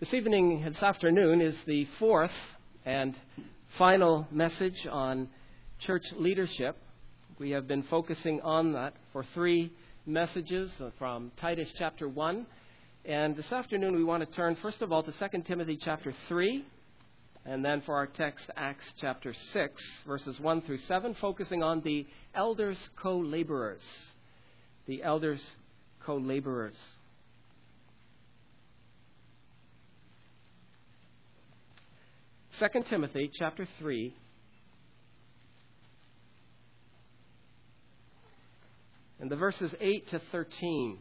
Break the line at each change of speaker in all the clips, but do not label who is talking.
This afternoon is the fourth and final message on church leadership. We have been focusing on that for three messages from Titus chapter 1. And this afternoon we want to turn first of all to 2 Timothy chapter 3. And then for our text, Acts chapter 6, verses 1 through 7, focusing on the elders co-laborers. The elders co-laborers. 2 Timothy chapter 3. And the verses 8 to 13.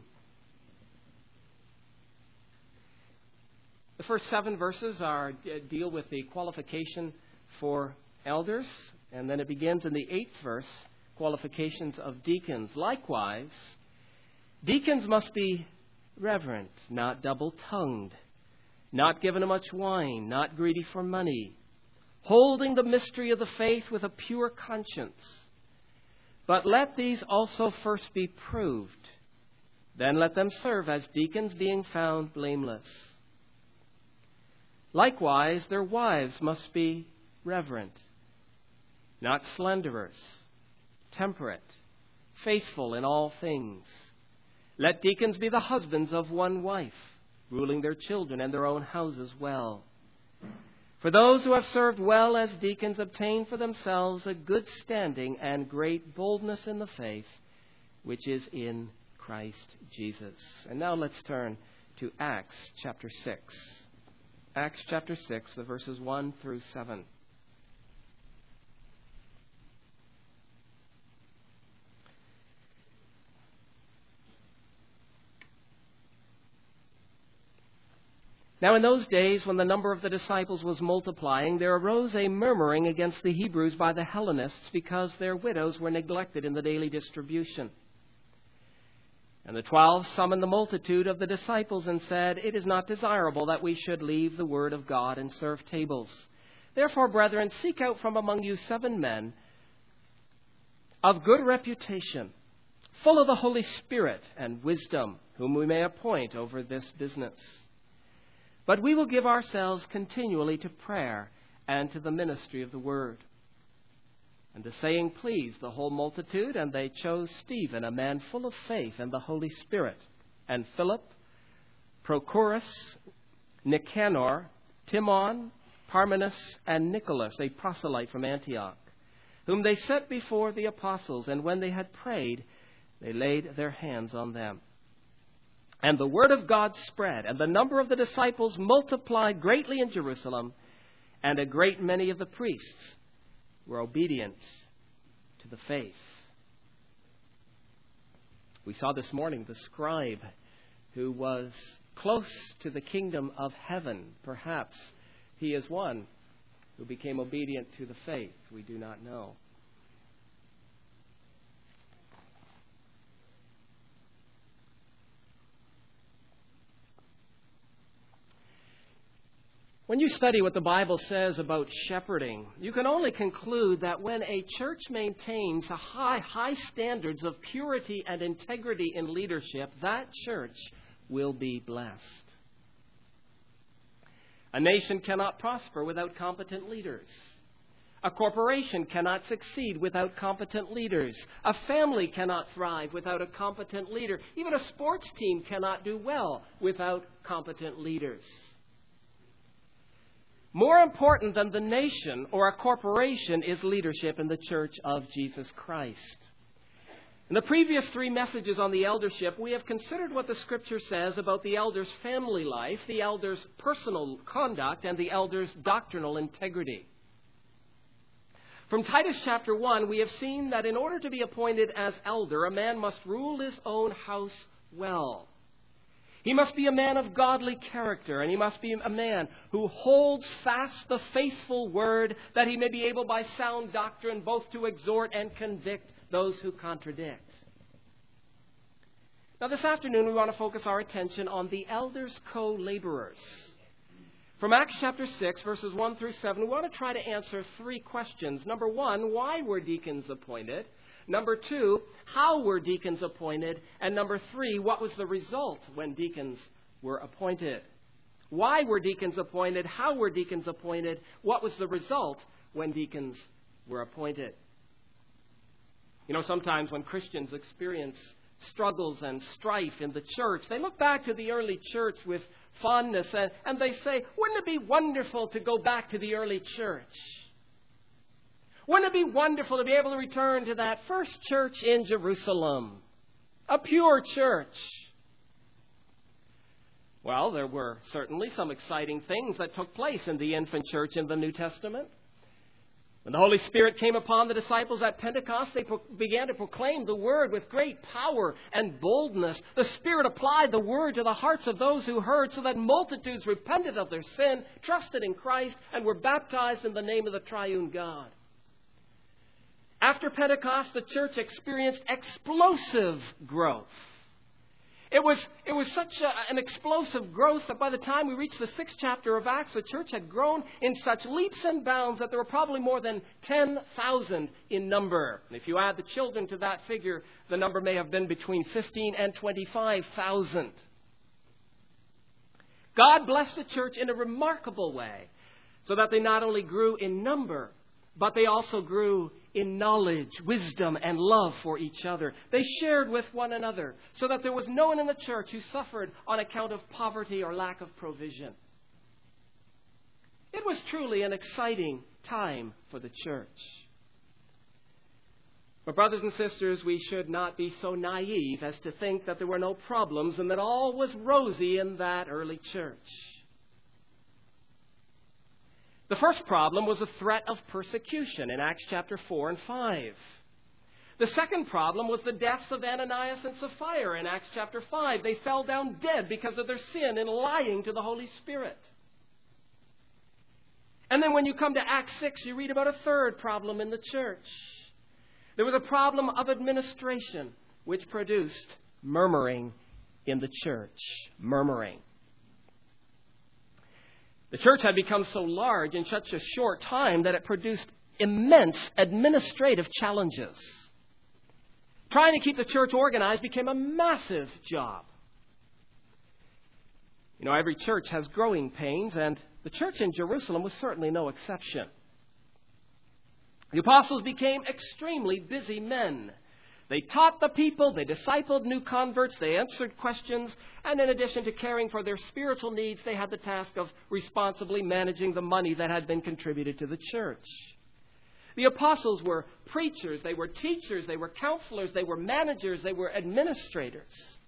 The first 7 verses deal with the qualification for elders. And then it begins in the 8th verse, qualifications of deacons. Likewise, deacons must be reverent, not double-tongued, not given to much wine, not greedy for money, holding the mystery of the faith with a pure conscience. But let these also first be proved. Then let them serve as deacons, being found blameless. Likewise, their wives must be reverent, not slanderers, temperate, faithful in all things. Let deacons be the husbands of one wife, ruling their children and their own houses well. For those who have served well as deacons obtain for themselves a good standing and great boldness in the faith, which is in Christ Jesus. And now let's turn to Acts chapter 6. Acts chapter 6, the verses 1 through 7. Now in those days, when the number of the disciples was multiplying, there arose a murmuring against the Hebrews by the Hellenists, because their widows were neglected in the daily distribution. And the 12 summoned the multitude of the disciples and said, "It is not desirable that we should leave the word of God and serve tables. Therefore, brethren, seek out from among you 7 men of good reputation, full of the Holy Spirit and wisdom, whom we may appoint over this business. But we will give ourselves continually to prayer and to the ministry of the word." And the saying pleased the whole multitude, and they chose Stephen, a man full of faith and the Holy Spirit, and Philip, Prochorus, Nicanor, Timon, Parmenas, and Nicholas, a proselyte from Antioch, whom they set before the apostles, and when they had prayed, they laid their hands on them. And the word of God spread, and the number of the disciples multiplied greatly in Jerusalem, and a great many of the priests were obedient to the faith. We saw this morning the scribe who was close to the kingdom of heaven. Perhaps he is one who became obedient to the faith. We do not know. When you study what the Bible says about shepherding, you can only conclude that when a church maintains high standards of purity and integrity in leadership, that church will be blessed. A nation cannot prosper without competent leaders. A corporation cannot succeed without competent leaders. A family cannot thrive without a competent leader. Even a sports team cannot do well without competent leaders. More important than the nation or a corporation is leadership in the Church of Jesus Christ. In the previous 3 messages on the eldership, we have considered what the Scripture says about the elder's family life, the elder's personal conduct, and the elder's doctrinal integrity. From Titus chapter 1, we have seen that in order to be appointed as elder, a man must rule his own house well. He must be a man of godly character, and he must be a man who holds fast the faithful word, that he may be able by sound doctrine both to exhort and convict those who contradict. Now this afternoon we want to focus our attention on the elders co-laborers. From Acts chapter 6, verses 1 through 7, we want to try to answer 3 questions. Number 1, why were deacons appointed? Number 2, how were deacons appointed? And number 3, what was the result when deacons were appointed? Why were deacons appointed? How were deacons appointed? What was the result when deacons were appointed? You know, sometimes when Christians experience struggles and strife in the church, they look back to the early church with fondness and they say, wouldn't it be wonderful to go back to the early church? Wouldn't it be wonderful to be able to return to that first church in Jerusalem? A pure church. Well, there were certainly some exciting things that took place in the infant church in the New Testament. When the Holy Spirit came upon the disciples at Pentecost, they began to proclaim the Word with great power and boldness. The Spirit applied the Word to the hearts of those who heard, so that multitudes repented of their sin, trusted in Christ, and were baptized in the name of the triune God. After Pentecost, the church experienced explosive growth. It was such an explosive growth that by the time we reached the 6th chapter of Acts, the church had grown in such leaps and bounds that there were probably more than 10,000 in number. And if you add the children to that figure, the number may have been between 15 and 25,000. God blessed the church in a remarkable way, so that they not only grew in number, but they also grew in knowledge, wisdom, and love for each other. They shared with one another, so that there was no one in the church who suffered on account of poverty or lack of provision. It was truly an exciting time for the church. But brothers and sisters, we should not be so naive as to think that there were no problems and that all was rosy in that early church. The first problem was a threat of persecution in Acts chapter 4 and 5. The second problem was the deaths of Ananias and Sapphira in Acts chapter 5. They fell down dead because of their sin in lying to the Holy Spirit. And then when you come to Acts 6, you read about a third problem in the church. There was a problem of administration, which produced murmuring in the church. Murmuring. The church had become so large in such a short time that it produced immense administrative challenges. Trying to keep the church organized became a massive job. You know, every church has growing pains, and the church in Jerusalem was certainly no exception. The apostles became extremely busy men. They taught the people, they discipled new converts, they answered questions, and in addition to caring for their spiritual needs, they had the task of responsibly managing the money that had been contributed to the church. The apostles were preachers, they were teachers, they were counselors, they were managers, they were administrators.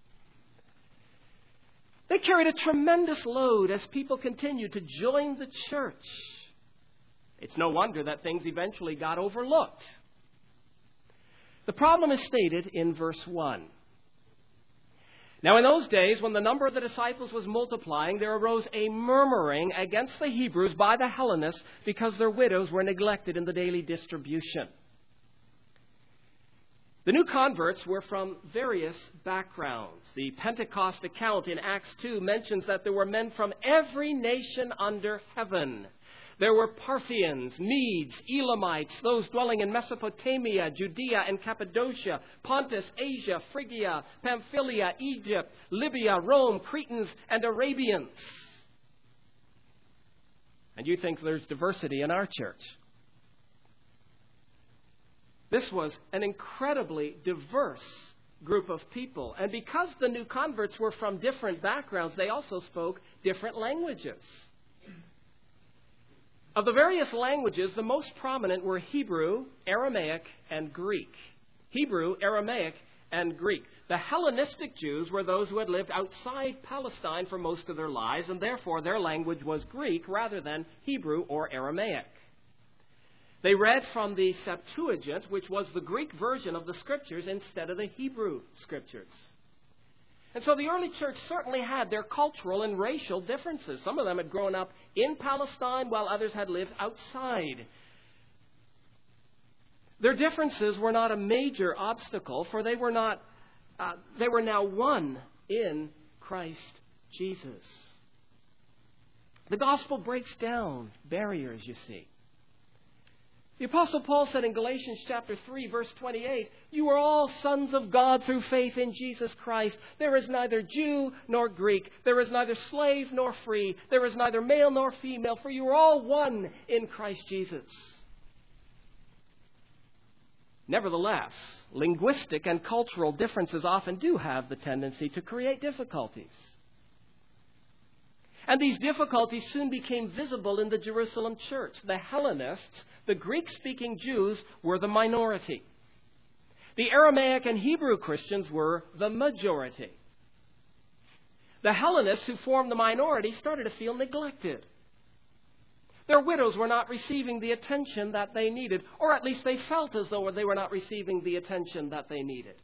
They carried a tremendous load as people continued to join the church. It's no wonder that things eventually got overlooked. The problem is stated in verse 1. Now in those days, when the number of the disciples was multiplying, there arose a murmuring against the Hebrews by the Hellenists because their widows were neglected in the daily distribution. The new converts were from various backgrounds. The Pentecost account in Acts 2 mentions that there were men from every nation under heaven. There were Parthians, Medes, Elamites, those dwelling in Mesopotamia, Judea and Cappadocia, Pontus, Asia, Phrygia, Pamphylia, Egypt, Libya, Rome, Cretans, and Arabians. And you think there's diversity in our church? This was an incredibly diverse group of people. And because the new converts were from different backgrounds, they also spoke different languages. Of the various languages, the most prominent were Hebrew, Aramaic, and Greek. Hebrew, Aramaic, and Greek. The Hellenistic Jews were those who had lived outside Palestine for most of their lives, and therefore their language was Greek rather than Hebrew or Aramaic. They read from the Septuagint, which was the Greek version of the Scriptures, instead of the Hebrew Scriptures. And so the early church certainly had their cultural and racial differences. Some of them had grown up in Palestine while others had lived outside. Their differences were not a major obstacle, for they were now one in Christ Jesus. The gospel breaks down barriers, you see. The Apostle Paul said in Galatians chapter 3, verse 28, "You are all sons of God through faith in Jesus Christ. There is neither Jew nor Greek. There is neither slave nor free. There is neither male nor female, for you are all one in Christ Jesus." Nevertheless, linguistic and cultural differences often do have the tendency to create difficulties. And these difficulties soon became visible in the Jerusalem church. The Hellenists, the Greek-speaking Jews, were the minority. The Aramaic and Hebrew Christians were the majority. The Hellenists, who formed the minority, started to feel neglected. Their widows were not receiving the attention that they needed, or at least they felt as though they were not receiving the attention that they needed.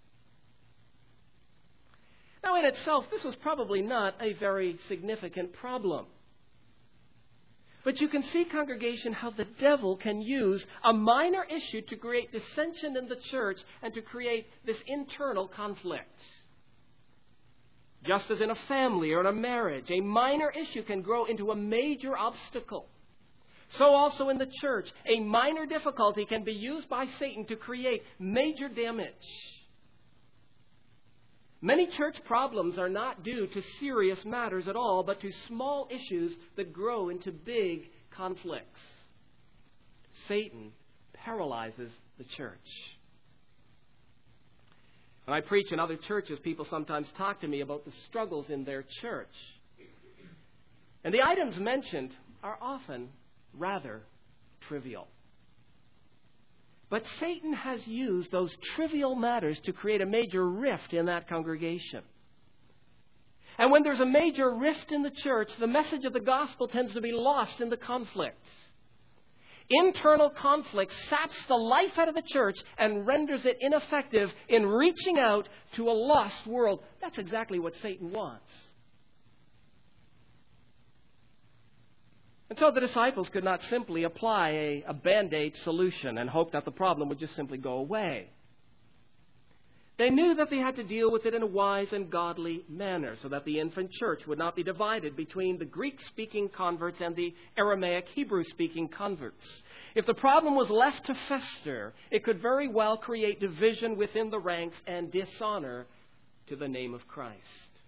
Now, in itself, this was probably not a very significant problem. But you can see, congregation, how the devil can use a minor issue to create dissension in the church and to create this internal conflict. Just as in a family or in a marriage, a minor issue can grow into a major obstacle. So also in the church, a minor difficulty can be used by Satan to create major damage. Many church problems are not due to serious matters at all, but to small issues that grow into big conflicts. Satan paralyzes the church. When I preach in other churches, people sometimes talk to me about the struggles in their church. And the items mentioned are often rather trivial. But Satan has used those trivial matters to create a major rift in that congregation. And when there's a major rift in the church, the message of the gospel tends to be lost in the conflict. Internal conflict saps the life out of the church and renders it ineffective in reaching out to a lost world. That's exactly what Satan wants. And so the disciples could not simply apply a Band-Aid solution and hope that the problem would just simply go away. They knew that they had to deal with it in a wise and godly manner so that the infant church would not be divided between the Greek-speaking converts and the Aramaic Hebrew-speaking converts. If the problem was left to fester, it could very well create division within the ranks and dishonor to the name of Christ.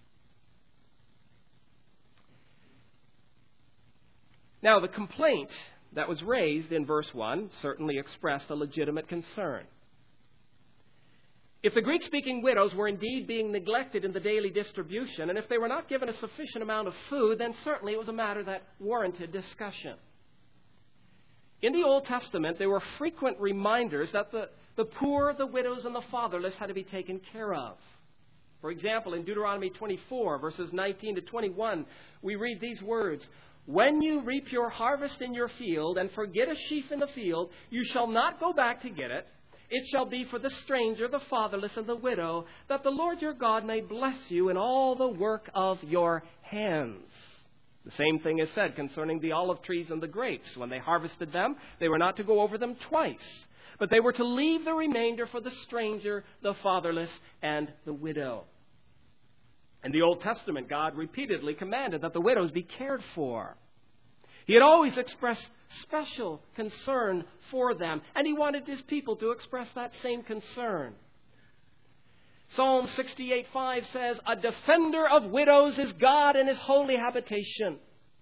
Now, the complaint that was raised in verse 1 certainly expressed a legitimate concern. If the Greek-speaking widows were indeed being neglected in the daily distribution, and if they were not given a sufficient amount of food, then certainly it was a matter that warranted discussion. In the Old Testament, there were frequent reminders that the poor, the widows, and the fatherless had to be taken care of. For example, in Deuteronomy 24, verses 19 to 21, we read these words, "When you reap your harvest in your field and forget a sheaf in the field, you shall not go back to get it. It shall be for the stranger, the fatherless, and the widow, that the Lord your God may bless you in all the work of your hands." The same thing is said concerning the olive trees and the grapes. When they harvested them, they were not to go over them twice, but they were to leave the remainder for the stranger, the fatherless, and the widow. In the Old Testament, God repeatedly commanded that the widows be cared for. He had always expressed special concern for them, and he wanted his people to express that same concern. Psalm 68:5 says, "A defender of widows is God in his holy habitation."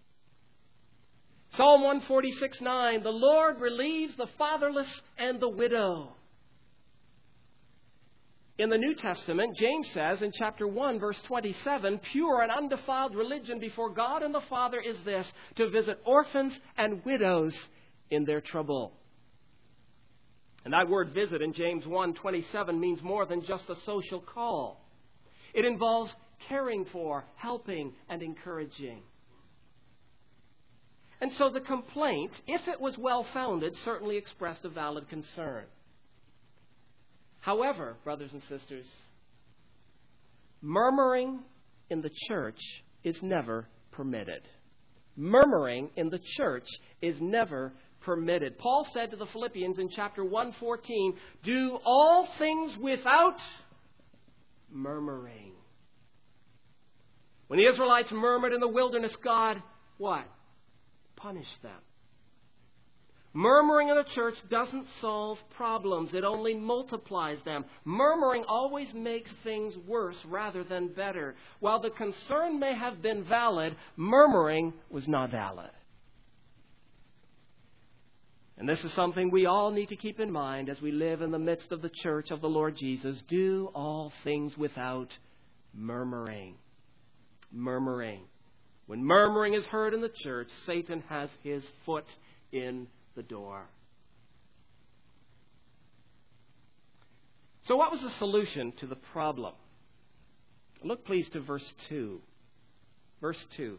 Psalm 146:9, "The Lord relieves the fatherless and the widow." In the New Testament, James says in chapter 1, verse 27, "Pure and undefiled religion before God and the Father is this, to visit orphans and widows in their trouble." And that word visit in James 1:27 means more than just a social call. It involves caring for, helping, and encouraging. And so the complaint, if it was well-founded, certainly expressed a valid concern. However, brothers and sisters, murmuring in the church is never permitted. Murmuring in the church is never permitted. Paul said to the Philippians in chapter 1:14, "Do all things without murmuring." When the Israelites murmured in the wilderness, God, what? Punished them. Murmuring in the church doesn't solve problems. It only multiplies them. Murmuring always makes things worse rather than better. While the concern may have been valid, murmuring was not valid. And this is something we all need to keep in mind as we live in the midst of the church of the Lord Jesus. Do all things without murmuring. Murmuring. When murmuring is heard in the church, Satan has his foot in the door. So what was the solution to the problem? Look please to verse 2. Verse 2.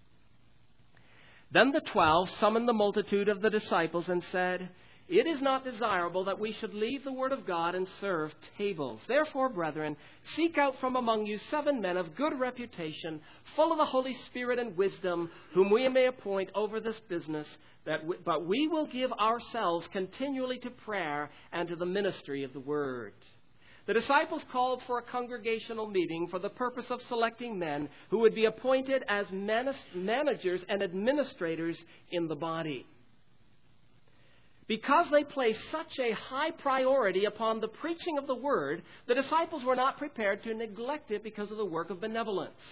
Then the 12 summoned the multitude of the disciples and said, "It is not desirable that we should leave the word of God and serve tables. Therefore, brethren, seek out from among you 7 men of good reputation, full of the Holy Spirit and wisdom, whom we may appoint over this business. But we will give ourselves continually to prayer and to the ministry of the word." The disciples called for a congregational meeting for the purpose of selecting men who would be appointed as managers and administrators in the body. Because they placed such a high priority upon the preaching of the word, the disciples were not prepared to neglect it because of the work of benevolence.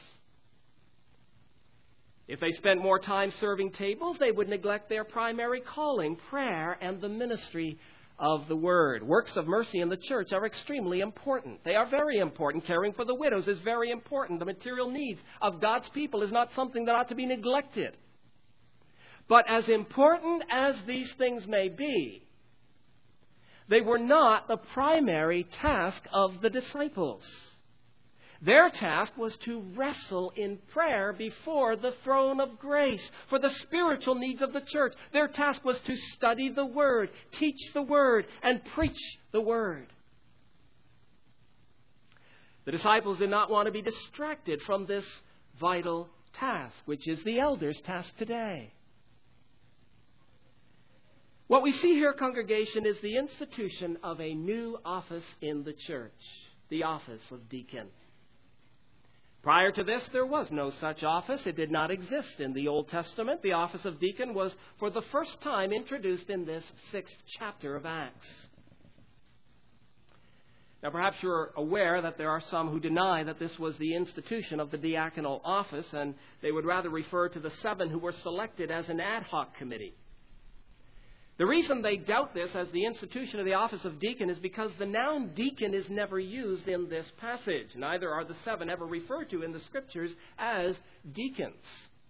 If they spent more time serving tables, they would neglect their primary calling, prayer, and the ministry of the word. Works of mercy in the church are extremely important. They are very important. Caring for the widows is very important. The material needs of God's people is not something that ought to be neglected. But as important as these things may be, they were not the primary task of the disciples. Their task was to wrestle in prayer before the throne of grace for the spiritual needs of the church. Their task was to study the Word, teach the Word, and preach the Word. The disciples did not want to be distracted from this vital task, which is the elders' task today. What we see here, congregation, is the institution of a new office in the church, the office of deacon. Prior to this, there was no such office. It did not exist in the Old Testament. The office of deacon was for the first time introduced in this 6th chapter of Acts. Now, perhaps you're aware that there are some who deny that this was the institution of the diaconal office, and they would rather refer to the 7 who were selected as an ad hoc committee. The reason they doubt this as the institution of the office of deacon is because the noun deacon is never used in this passage. Neither are the 7 ever referred to in the Scriptures as deacons.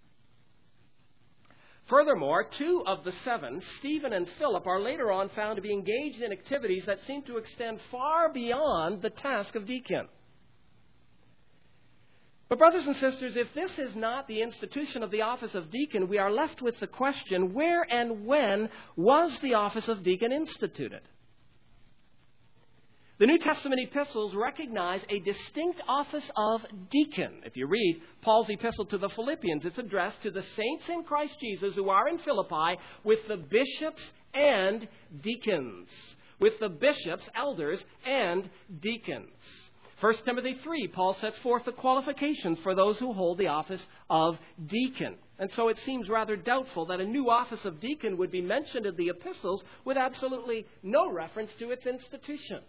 Furthermore, 2 of the 7, Stephen and Philip, are later on found to be engaged in activities that seem to extend far beyond the task of deacon. But brothers and sisters, if this is not the institution of the office of deacon, we are left with the question, where and when was the office of deacon instituted? The New Testament epistles recognize a distinct office of deacon. If you read Paul's epistle to the Philippians, it's addressed to the saints in Christ Jesus who are in Philippi with the bishops and deacons. With the bishops, elders, and deacons. 1 Timothy 3, Paul sets forth the qualifications for those who hold the office of deacon. And so it seems rather doubtful that a new office of deacon would be mentioned in the epistles with absolutely no reference to its institution.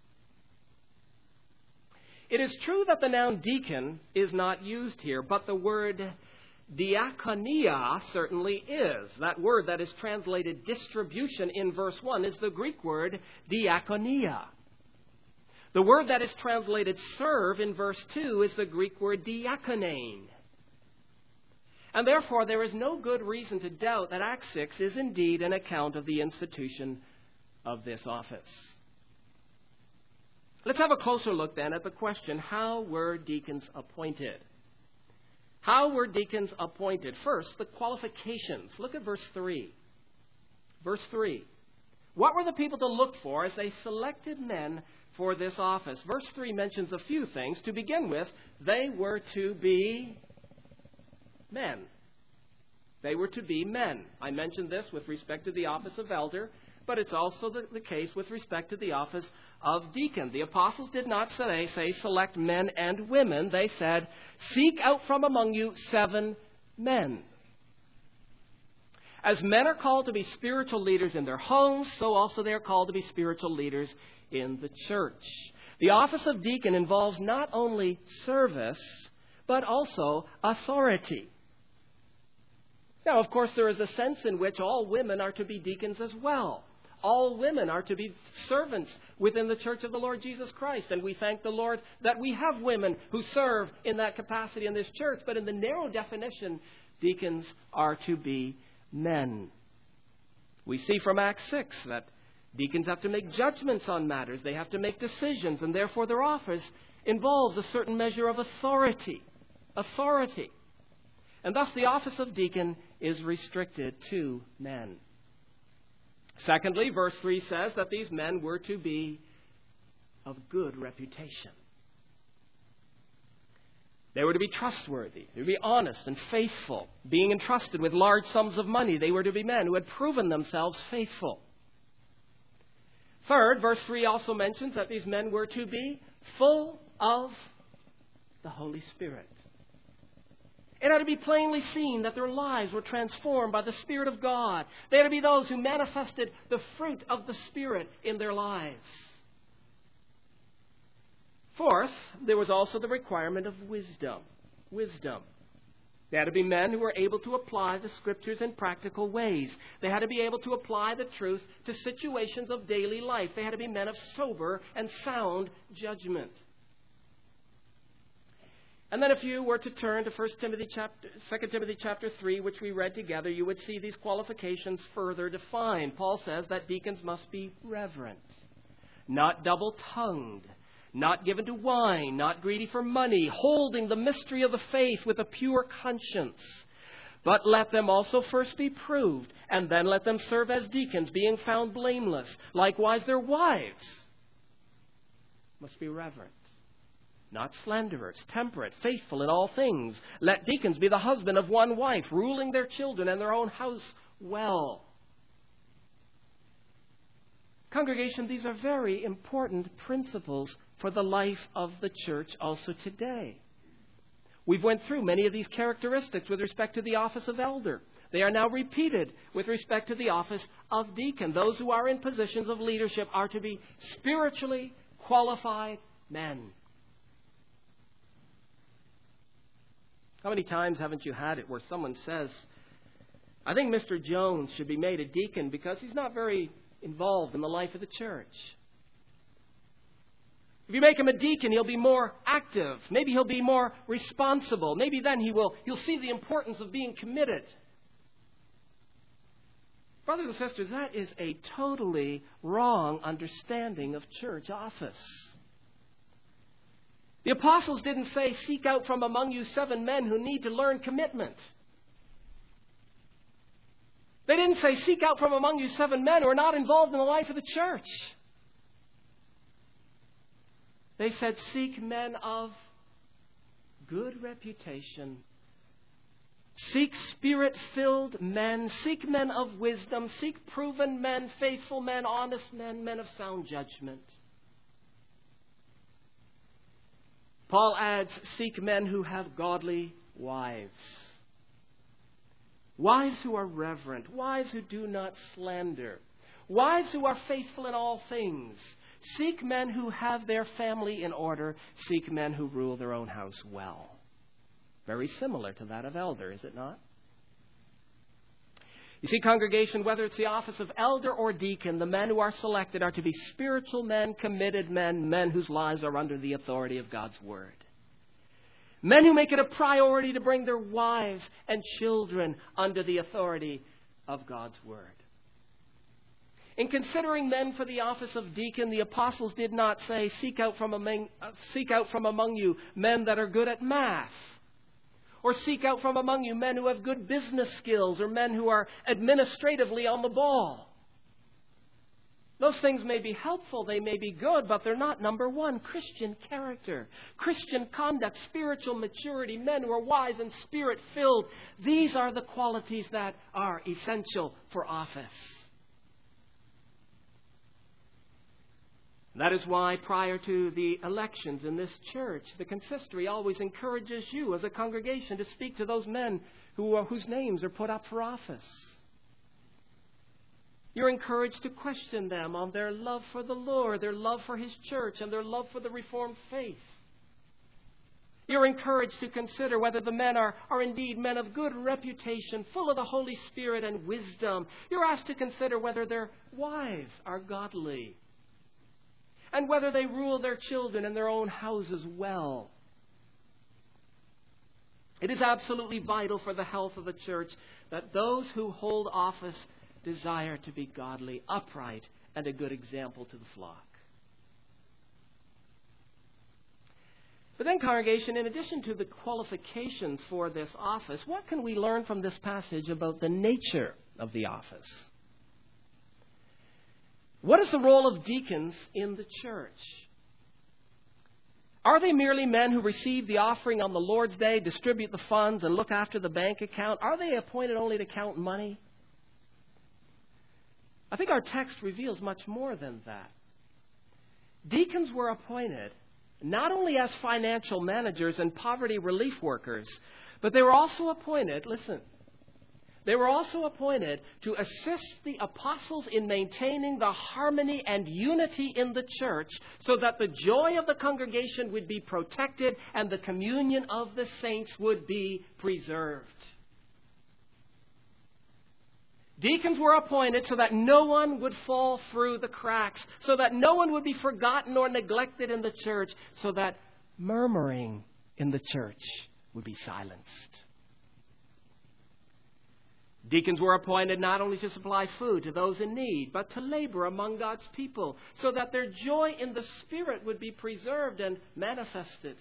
It is true that the noun deacon is not used here, but the word diakonia certainly is. That word that is translated distribution in verse 1 is the Greek word diakonia. The word that is translated serve in verse 2 is the Greek word diakonein. And therefore, there is no good reason to doubt that Acts 6 is indeed an account of the institution of this office. Let's have a closer look then at the question, how were deacons appointed? How were deacons appointed? First, the qualifications. Look at verse 3. Verse 3. What were the people to look for as they selected men for this office? Verse 3 mentions a few things. To begin with, they were to be men. They were to be men. I mentioned this with respect to the office of elder, but it's also the case with respect to the office of deacon. The apostles did not say select men and women. They said, seek out from among you 7 men. As men are called to be spiritual leaders in their homes, so also they are called to be spiritual leaders in the church. The office of deacon involves not only service, but also authority. Now, of course, there is a sense in which all women are to be deacons as well. All women are to be servants within the church of the Lord Jesus Christ. And we thank the Lord that we have women who serve in that capacity in this church. But in the narrow definition, deacons are to be men. We see from Acts 6 that deacons have to make judgments on matters. They have to make decisions, and therefore their office involves a certain measure of authority. And thus the office of deacon is restricted to men. Secondly, verse 3 says that these men were to be of good reputation. They were to be trustworthy. They were to be honest and faithful. Being entrusted with large sums of money, they were to be men who had proven themselves faithful. Third, verse 3 also mentions that these men were to be full of the Holy Spirit. It had to be plainly seen that their lives were transformed by the Spirit of God. They had to be those who manifested the fruit of the Spirit in their lives. Fourth, there was also the requirement of wisdom. They had to be men who were able to apply the Scriptures in practical ways. They had to be able to apply the truth to situations of daily life. They had to be men of sober and sound judgment. And then if you were to turn to 2 Timothy chapter 3, which we read together, you would see these qualifications further defined. Paul says that deacons must be reverent, not double-tongued, not given to wine, not greedy for money, holding the mystery of the faith with a pure conscience. But let them also first be proved, and then let them serve as deacons, being found blameless. Likewise, their wives must be reverent, not slanderers, temperate, faithful in all things. Let deacons be the husband of one wife, ruling their children and their own house well. Congregation, these are very important principles for the life of the church also today. We've went through many of these characteristics with respect to the office of elder. They are now repeated with respect to the office of deacon. Those who are in positions of leadership are to be spiritually qualified men. How many times haven't you had it where someone says, I think Mr. Jones should be made a deacon because he's not very involved in the life of the church. If you make him a deacon, he'll be more active. Maybe he'll be more responsible. Maybe then he'll see the importance of being committed. Brothers and sisters, that is a totally wrong understanding of church office. The apostles didn't say, seek out from among you 7 men who need to learn commitment. They didn't say, seek out from among you 7 men who are not involved in the life of the church. They said, seek men of good reputation. Seek Spirit-filled men. Seek men of wisdom. Seek proven men, faithful men, honest men, men of sound judgment. Paul adds, seek men who have godly wives. Wives who are reverent. Wives who do not slander. Wives who are faithful in all things. Seek men who have their family in order. Seek men who rule their own house well. Very similar to that of elder, is it not? You see, congregation, whether it's the office of elder or deacon, the men who are selected are to be spiritual men, committed men, men whose lives are under the authority of God's Word. Men who make it a priority to bring their wives and children under the authority of God's Word. In considering men for the office of deacon, the apostles did not say, seek out from among you men that are good at math. Or seek out from among you men who have good business skills, or men who are administratively on the ball. Those things may be helpful, they may be good, but they're not number one. Christian character, Christian conduct, spiritual maturity, men who are wise and Spirit-filled. These are the qualities that are essential for office. That is why prior to the elections in this church, the consistory always encourages you as a congregation to speak to those men whose names are put up for office. You're encouraged to question them on their love for the Lord, their love for His church, and their love for the Reformed faith. You're encouraged to consider whether the men are indeed men of good reputation, full of the Holy Spirit and wisdom. You're asked to consider whether their wives are godly, and whether they rule their children in their own houses well. It is absolutely vital for the health of the church that those who hold office desire to be godly, upright, and a good example to the flock. But then, congregation, in addition to the qualifications for this office, what can we learn from this passage about the nature of the office? What is the role of deacons in the church? Are they merely men who receive the offering on the Lord's Day, distribute the funds, and look after the bank account? Are they appointed only to count money? I think our text reveals much more than that. Deacons were appointed not only as financial managers and poverty relief workers, but they were also appointed, listen, they were also appointed to assist the apostles in maintaining the harmony and unity in the church so that the joy of the congregation would be protected and the communion of the saints would be preserved. Deacons were appointed so that no one would fall through the cracks, so that no one would be forgotten or neglected in the church, so that murmuring in the church would be silenced. Deacons were appointed not only to supply food to those in need, but to labor among God's people, so that their joy in the Spirit would be preserved and manifested.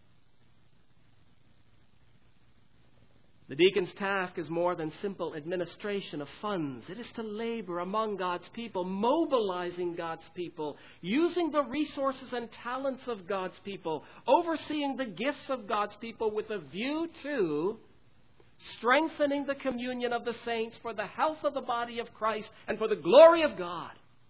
The deacon's task is more than simple administration of funds. It is to labor among God's people, mobilizing God's people, using the resources and talents of God's people, overseeing the gifts of God's people with a view to strengthening the communion of the saints for the health of the body of Christ and for the glory of God.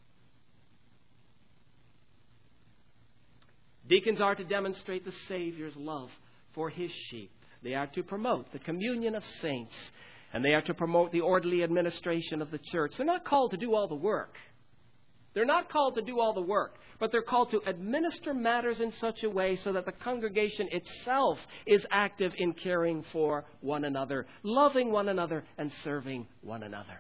Deacons are to demonstrate the Savior's love for His sheep. They are to promote the communion of saints, and they are to promote the orderly administration of the church. They're not called to do all the work. They're not called to do all the work, but they're called to administer matters in such a way so that the congregation itself is active in caring for one another, loving one another, and serving one another.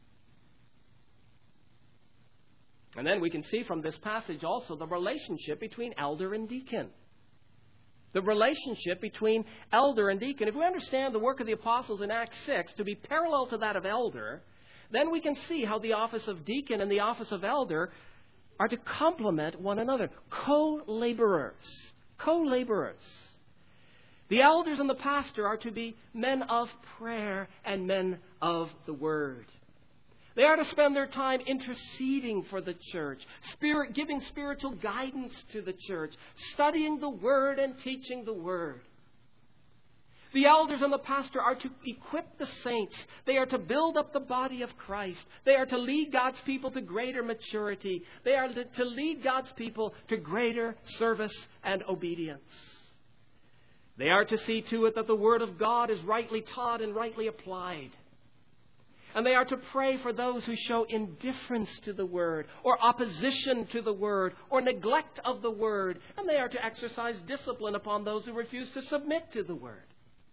And then we can see from this passage also the relationship between elder and deacon. The relationship between elder and deacon. If we understand the work of the apostles in Acts 6 to be parallel to that of elder, then we can see how the office of deacon and the office of elder are to complement one another. Co-laborers. Co-laborers. The elders and the pastor are to be men of prayer and men of the word. They are to spend their time interceding for the church, giving spiritual guidance to the church, studying the Word and teaching the Word. The elders and the pastor are to equip the saints. They are to build up the body of Christ. They are to lead God's people to greater maturity. They are to lead God's people to greater service and obedience. They are to see to it that the Word of God is rightly taught and rightly applied. And they are to pray for those who show indifference to the Word, or opposition to the Word, or neglect of the Word. And they are to exercise discipline upon those who refuse to submit to the Word.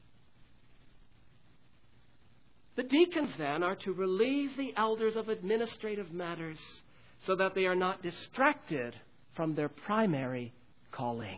The deacons, then, are to relieve the elders of administrative matters so that they are not distracted from their primary calling.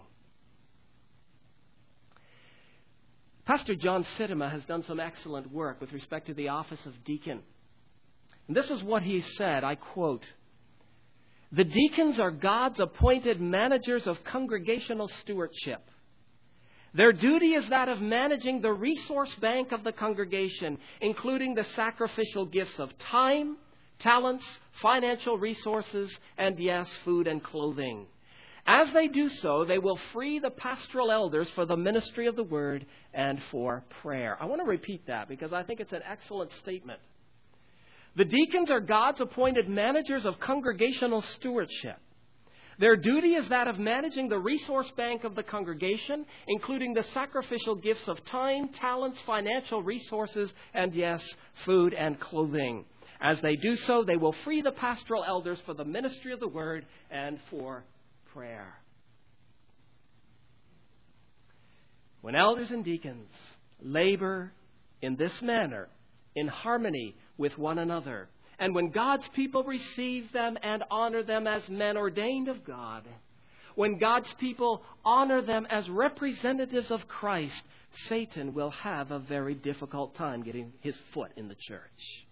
Pastor John Sittema has done some excellent work with respect to the office of deacon. And this is what he said, I quote, "The deacons are God's appointed managers of congregational stewardship. Their duty is that of managing the resource bank of the congregation, including the sacrificial gifts of time, talents, financial resources, and yes, food and clothing. As they do so, they will free the pastoral elders for the ministry of the word and for prayer." I want to repeat that because I think it's an excellent statement. The deacons are God's appointed managers of congregational stewardship. Their duty is that of managing the resource bank of the congregation, including the sacrificial gifts of time, talents, financial resources, and yes, food and clothing. As they do so, they will free the pastoral elders for the ministry of the word and for prayer. When elders and deacons labor in this manner, in harmony with one another, and when God's people receive them and honor them as men ordained of God, when God's people honor them as representatives of Christ, Satan will have a very difficult time getting his foot in the church.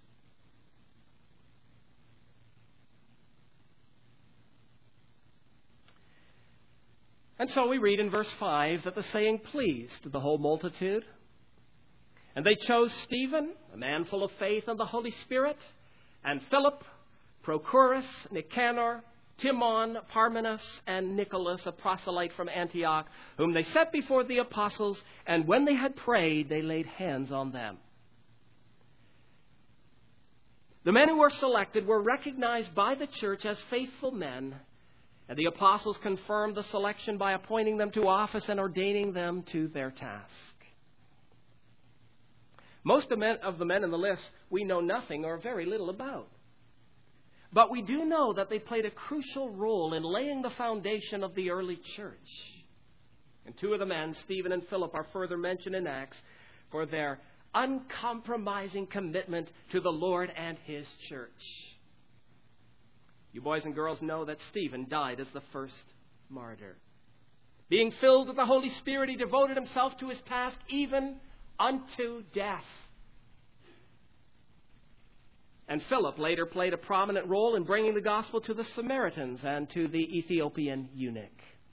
And so we read in verse 5 that the saying pleased the whole multitude. And they chose Stephen, a man full of faith and the Holy Spirit, and Philip, Prochorus, Nicanor, Timon, Parmenas, and Nicholas, a proselyte from Antioch, whom they set before the apostles, and when they had prayed, they laid hands on them. The men who were selected were recognized by the church as faithful men, and the apostles confirmed the selection by appointing them to office and ordaining them to their task. Most of the men in the list we know nothing or very little about. But we do know that they played a crucial role in laying the foundation of the early church. And two of the men, Stephen and Philip, are further mentioned in Acts for their uncompromising commitment to the Lord and His church. You boys and girls know that Stephen died as the first martyr. Being filled with the Holy Spirit, he devoted himself to his task even unto death. And Philip later played a prominent role in bringing the gospel to the Samaritans and to the Ethiopian eunuch.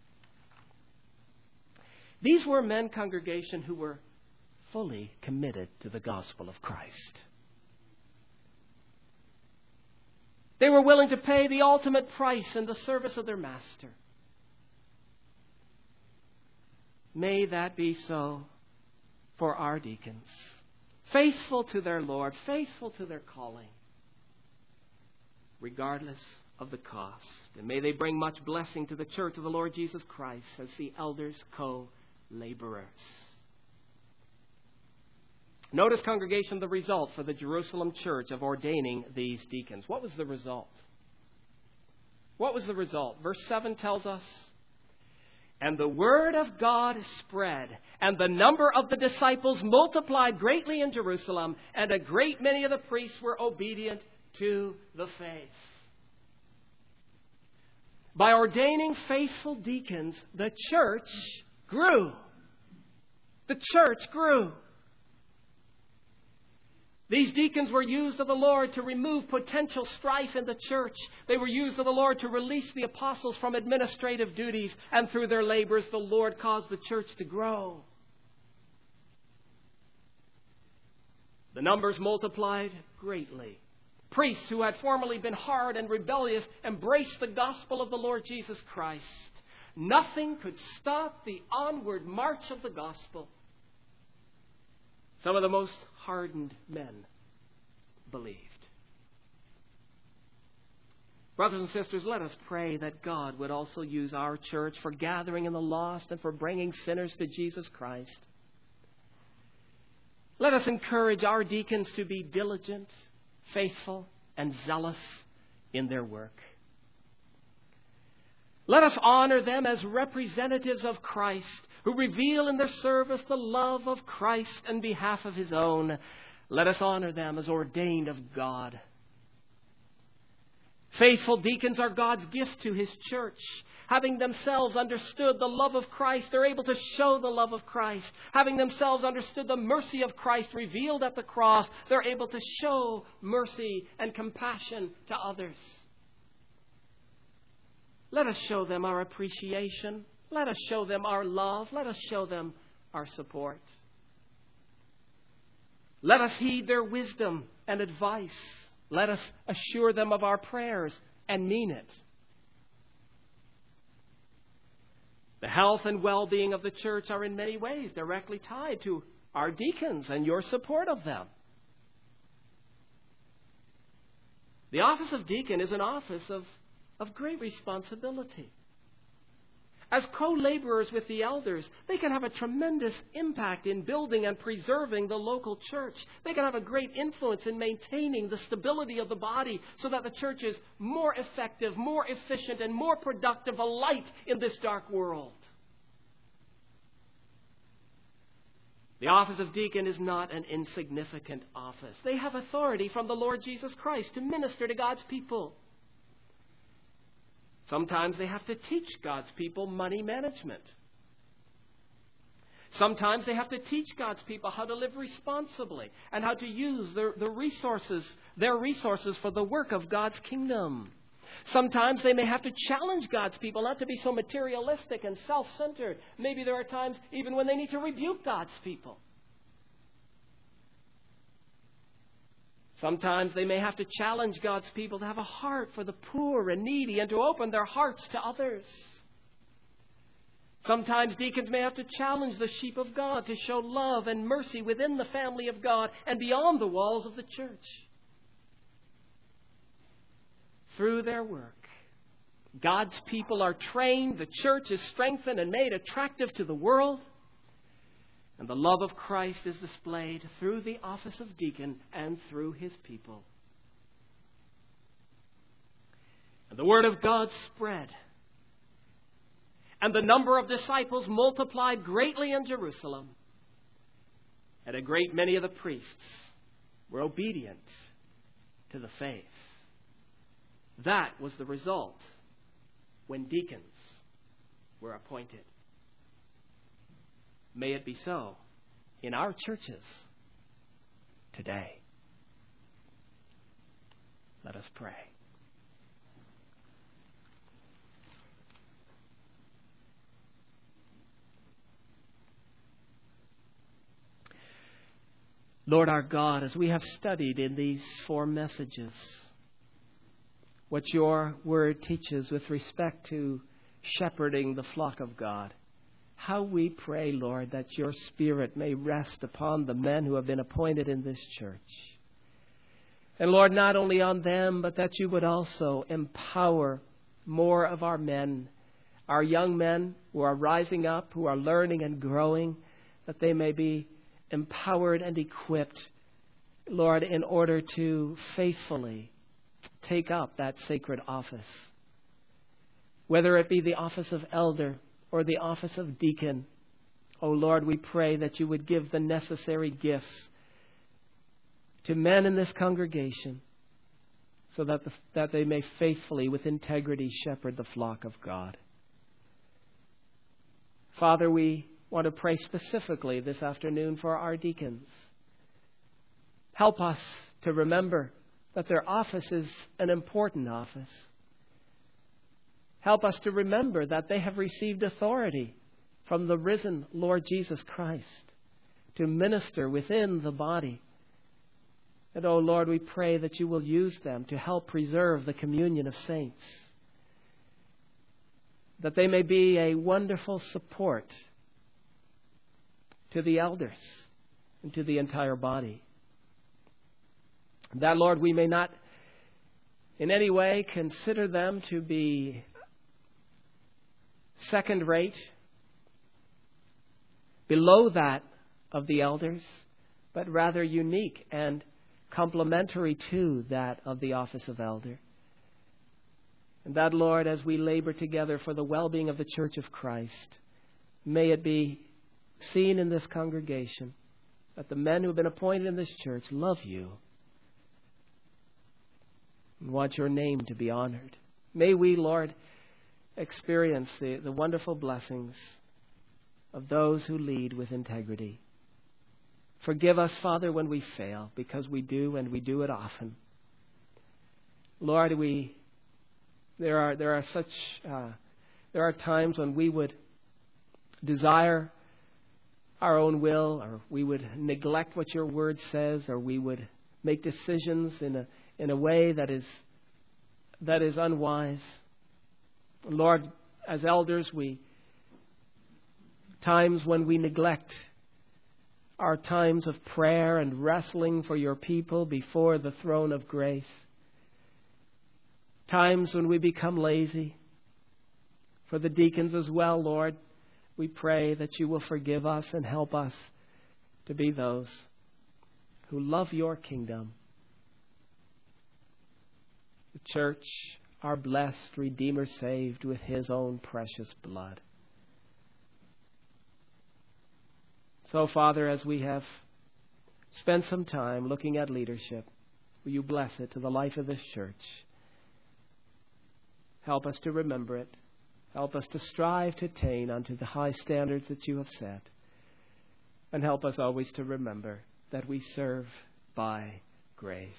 These were men, congregation, who were fully committed to the gospel of Christ. They were willing to pay the ultimate price in the service of their master. May that be so for our deacons. Faithful to their Lord, faithful to their calling, regardless of the cost. And may they bring much blessing to the church of the Lord Jesus Christ as the elders' co-laborers. Notice, congregation, the result for the Jerusalem church of ordaining these deacons. What was the result? What was the result? Verse 7 tells us, "And the word of God spread, and the number of the disciples multiplied greatly in Jerusalem, and a great many of the priests were obedient to the faith." By ordaining faithful deacons, the church grew. The church grew. These deacons were used of the Lord to remove potential strife in the church. They were used of the Lord to release the apostles from administrative duties. And through their labors, the Lord caused the church to grow. The numbers multiplied greatly. Priests who had formerly been hard and rebellious embraced the gospel of the Lord Jesus Christ. Nothing could stop the onward march of the gospel. Some of the most hardened men believed. Brothers and sisters, let us pray that God would also use our church for gathering in the lost and for bringing sinners to Jesus Christ. Let us encourage our deacons to be diligent, faithful, and zealous in their work. Let us honor them as representatives of Christ, who reveal in their service the love of Christ on behalf of His own. Let us honor them as ordained of God. Faithful deacons are God's gift to His church. Having themselves understood the love of Christ, they're able to show the love of Christ. Having themselves understood the mercy of Christ revealed at the cross, they're able to show mercy and compassion to others. Let us show them our appreciation. Let us show them our love. Let us show them our support. Let us heed their wisdom and advice. Let us assure them of our prayers and mean it. The health and well-being of the church are in many ways directly tied to our deacons and your support of them. The office of deacon is an office of great responsibility. As co-laborers with the elders, they can have a tremendous impact in building and preserving the local church. They can have a great influence in maintaining the stability of the body so that the church is more effective, more efficient, and more productive, a light in this dark world. The office of deacon is not an insignificant office. They have authority from the Lord Jesus Christ to minister to God's people. Sometimes they have to teach God's people money management. Sometimes they have to teach God's people how to live responsibly and how to use their resources for the work of God's kingdom. Sometimes they may have to challenge God's people not to be so materialistic and self-centered. Maybe there are times even when they need to rebuke God's people. Sometimes they may have to challenge God's people to have a heart for the poor and needy and to open their hearts to others. Sometimes deacons may have to challenge the sheep of God to show love and mercy within the family of God and beyond the walls of the church. Through their work, God's people are trained, the church is strengthened and made attractive to the world, and the love of Christ is displayed through the office of deacon and through his people. And the word of God spread, and the number of disciples multiplied greatly in Jerusalem, and a great many of the priests were obedient to the faith. That was the result when deacons were appointed. May it be so in our churches today. Let us pray. Lord our God, as we have studied in these 4 messages, what your word teaches with respect to shepherding the flock of God, how we pray, Lord, that your Spirit may rest upon the men who have been appointed in this church. And Lord, not only on them, but that you would also empower more of our men, our young men who are rising up, who are learning and growing, that they may be empowered and equipped, Lord, in order to faithfully take up that sacred office. Whether it be the office of elder or the office of deacon, oh Lord, we pray that you would give the necessary gifts to men in this congregation so that they may faithfully, with integrity, shepherd the flock of God. Father, we want to pray specifically this afternoon for our deacons. Help us to remember that their office is an important office. Help us to remember that they have received authority from the risen Lord Jesus Christ to minister within the body. And, oh Lord, we pray that you will use them to help preserve the communion of saints, that they may be a wonderful support to the elders and to the entire body. That, Lord, we may not in any way consider them to be second rate, below that of the elders, but rather unique and complementary to that of the office of elder. And that, Lord, as we labor together for the well-being of the Church of Christ, may it be seen in this congregation that the men who have been appointed in this church love you and want your name to be honored. May we, Lord, experience the wonderful blessings of those who lead with integrity. Forgive us, Father, when we fail, because we do, and we do it often. Lord, there are times when we would desire our own will, or we would neglect what your word says, or we would make decisions in a way that is unwise. Lord, as elders, times when we neglect our times of prayer and wrestling for your people before the throne of grace, times when we become lazy. For the deacons as well, Lord, we pray that you will forgive us and help us to be those who love your kingdom. The church, our blessed Redeemer, saved with his own precious blood. So, Father, as we have spent some time looking at leadership, will you bless it to the life of this church? Help us to remember it. Help us to strive to attain unto the high standards that you have set. And help us always to remember that we serve by grace.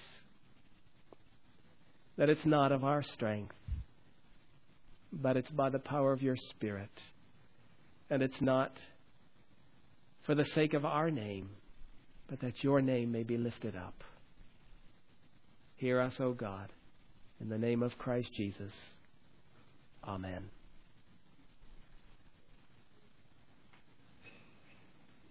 That it's not of our strength, but it's by the power of your Spirit. And it's not for the sake of our name, but that your name may be lifted up. Hear us, O God, in the name of Christ Jesus. Amen.